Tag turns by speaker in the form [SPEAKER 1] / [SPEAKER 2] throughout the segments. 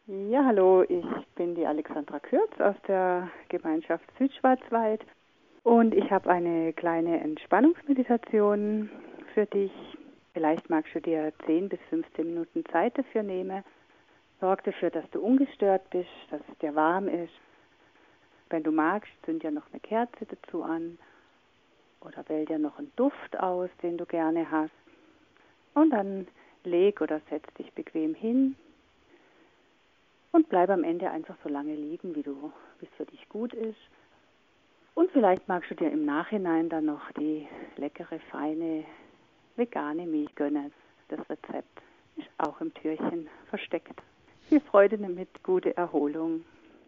[SPEAKER 1] Ja, hallo, ich bin die Alexandra Kürz aus der Gemeinschaft Südschwarzwald und ich habe eine kleine Entspannungsmeditation für dich. Vielleicht magst du dir 10 bis 15 Minuten Zeit dafür nehmen. Sorg dafür, dass du ungestört bist, dass es dir warm ist. Wenn du magst, zünd dir noch eine Kerze dazu an oder wähl dir noch einen Duft aus, den du gerne hast. Und dann leg oder setz dich bequem hin. Und bleib am Ende einfach so lange liegen, wie es für dich gut ist. Und vielleicht magst du dir im Nachhinein dann noch die leckere, feine, vegane Milch gönnen. Das Rezept ist auch im Türchen versteckt. Viel Freude damit, gute Erholung.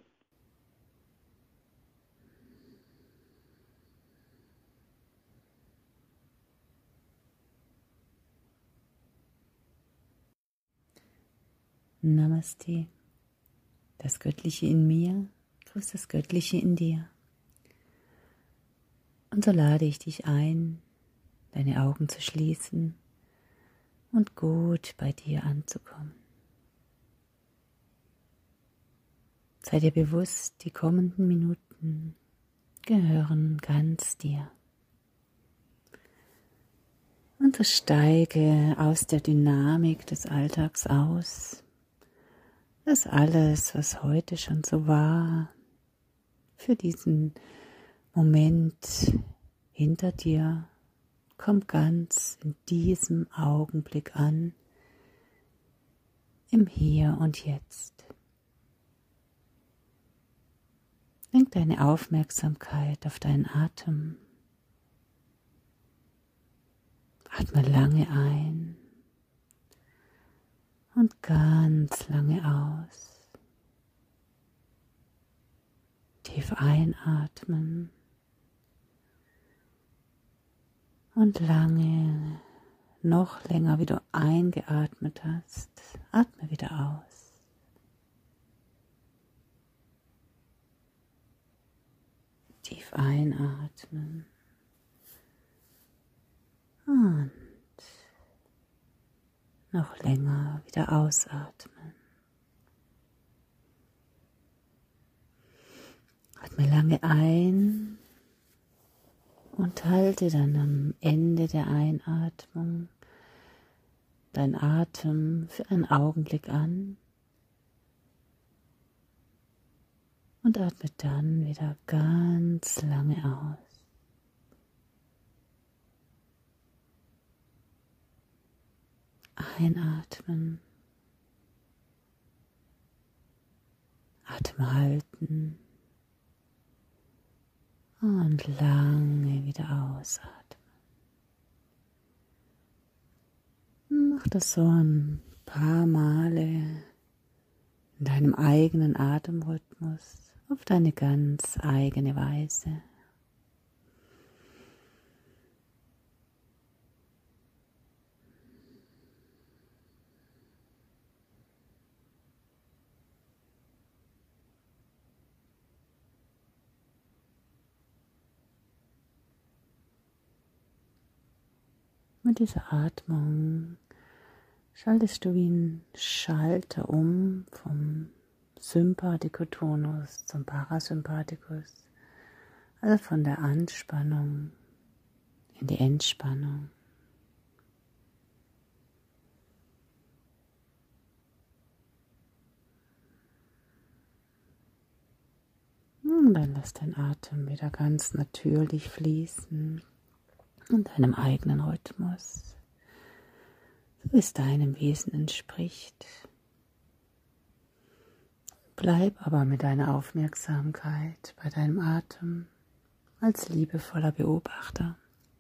[SPEAKER 2] Namaste. Das Göttliche in mir grüßt das Göttliche in dir. Und so lade ich dich ein, deine Augen zu schließen und gut bei dir anzukommen. Sei dir bewusst, die kommenden Minuten gehören ganz dir. Und so steige aus der Dynamik des Alltags aus, dass alles, was heute schon so war, für diesen Moment hinter dir, komm ganz in diesem Augenblick an, im Hier und Jetzt. Lenk deine Aufmerksamkeit auf deinen Atem. Atme lange ein und ganz lange aus. Tief einatmen und lange, noch länger, wie du eingeatmet hast, atme wieder aus. Tief einatmen und noch länger wieder ausatmen. Atme lange ein und halte dann am Ende der Einatmung dein Atem für einen Augenblick an und atme dann wieder ganz lange aus. Einatmen, Atem halten und lange wieder ausatmen. Mach das so ein paar Male in deinem eigenen Atemrhythmus auf deine ganz eigene Weise. Mit dieser Atmung schaltest du wie ein Schalter um vom Sympathikotonus zum Parasympathikus, also von der Anspannung in die Entspannung. Und dann lass dein Atem wieder ganz natürlich fließen in deinem eigenen Rhythmus, so wie es deinem Wesen entspricht. Bleib aber mit deiner Aufmerksamkeit bei deinem Atem als liebevoller Beobachter.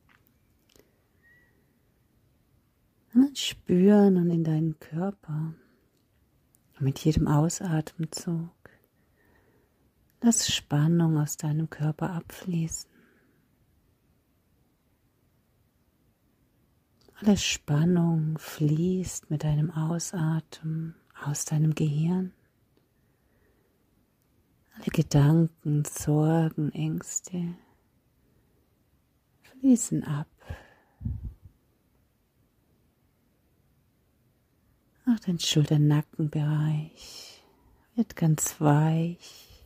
[SPEAKER 2] Und dann spüren und in deinen Körper. Und mit jedem Ausatemzug lass Spannung aus deinem Körper abfließen. Alle Spannung fließt mit deinem Ausatmen aus deinem Gehirn. Alle Gedanken, Sorgen, Ängste fließen ab. Auch dein Schulter-Nackenbereich wird ganz weich.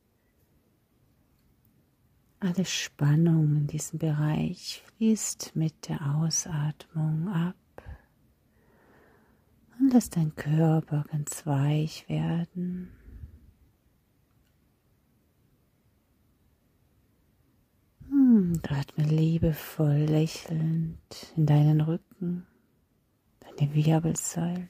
[SPEAKER 2] Alle Spannung in diesem Bereich fließt mit der Ausatmung ab und lass deinen Körper ganz weich werden. Atme liebevoll lächelnd in deinen Rücken, deine Wirbelsäule.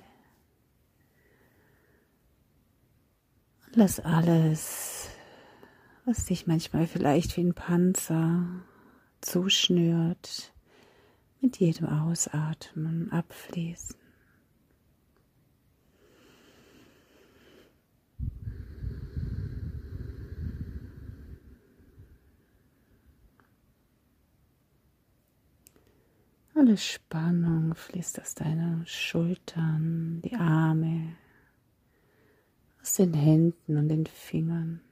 [SPEAKER 2] Und lass alles, was dich manchmal vielleicht wie ein Panzer zuschnürt, mit jedem Ausatmen abfließen. Alle Spannung fließt aus deinen Schultern, die Arme, aus den Händen und den Fingern.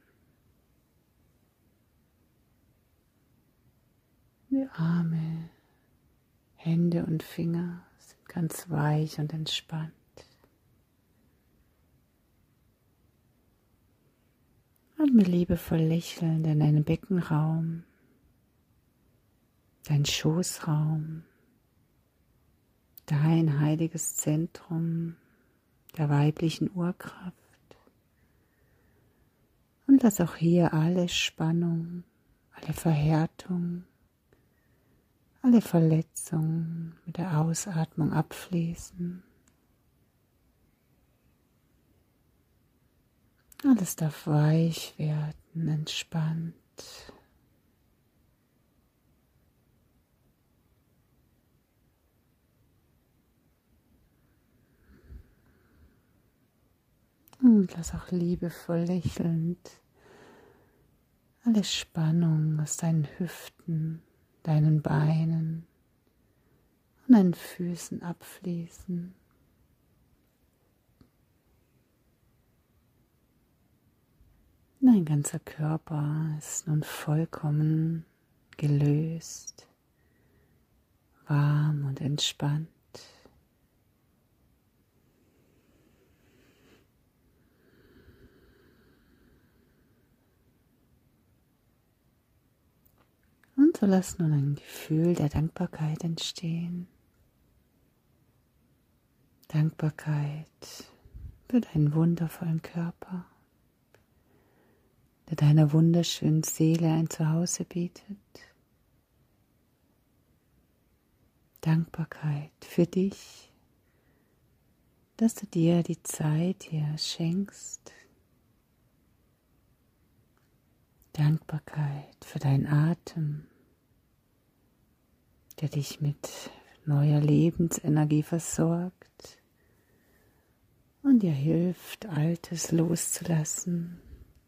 [SPEAKER 2] Die Arme, Hände und Finger sind ganz weich und entspannt. Atme liebevoll lächelnd in deinen Beckenraum, dein Schoßraum, dein heiliges Zentrum der weiblichen Urkraft. Und lass auch hier alle Spannung, alle Verhärtung, alle Verletzungen mit der Ausatmung abfließen. Alles darf weich werden, entspannt. Und lass auch liebevoll lächelnd alle Spannung aus deinen Hüften, deinen Beinen und deinen Füßen abfließen. Dein ganzer Körper ist nun vollkommen gelöst, warm und entspannt. Und so lass nun ein Gefühl der Dankbarkeit entstehen. Dankbarkeit für deinen wundervollen Körper, der deiner wunderschönen Seele ein Zuhause bietet. Dankbarkeit für dich, dass du dir die Zeit hier schenkst. Dankbarkeit für deinen Atem, der dich mit neuer Lebensenergie versorgt und dir hilft, Altes loszulassen.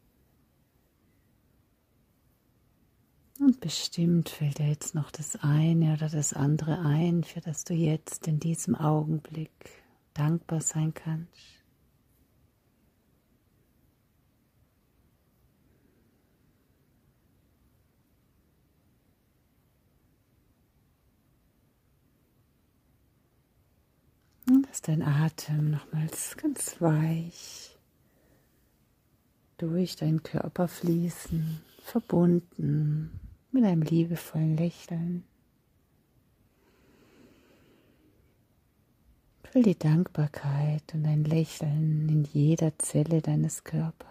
[SPEAKER 2] Und bestimmt fällt dir jetzt noch das eine oder das andere ein, für das du jetzt in diesem Augenblick dankbar sein kannst. Und lass dein Atem nochmals ganz weich durch deinen Körper fließen, verbunden mit einem liebevollen Lächeln. Fühl die Dankbarkeit und ein Lächeln in jeder Zelle deines Körpers.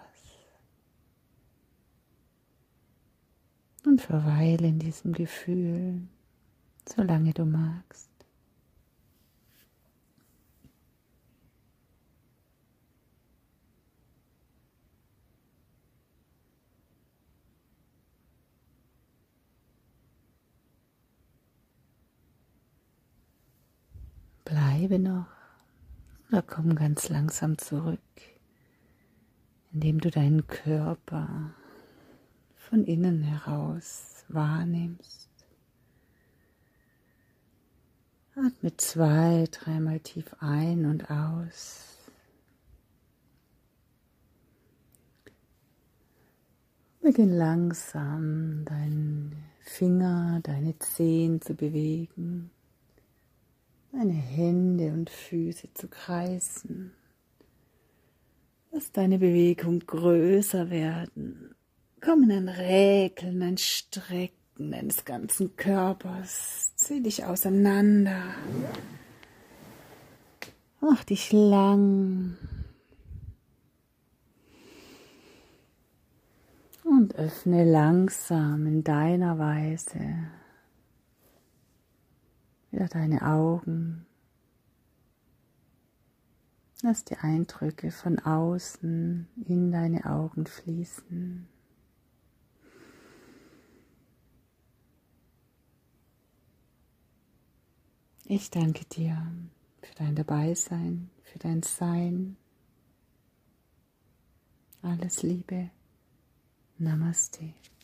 [SPEAKER 2] Und verweile in diesem Gefühl, solange du magst. Bleibe noch oder komm ganz langsam zurück, indem du deinen Körper von innen heraus wahrnimmst. Atme 2-, 3-mal tief ein und aus. Beginn langsam deine Finger, deine Zehen zu bewegen, deine Hände und Füße zu kreisen. Lass deine Bewegung größer werden. Komm in ein Räkeln, ein Strecken deines ganzen Körpers. Zieh dich auseinander. Mach dich lang. Und öffne langsam in deiner Weise wieder deine Augen. Lass die Eindrücke von außen in deine Augen fließen. Ich danke dir für dein Dabeisein, für dein Sein. Alles Liebe. Namaste.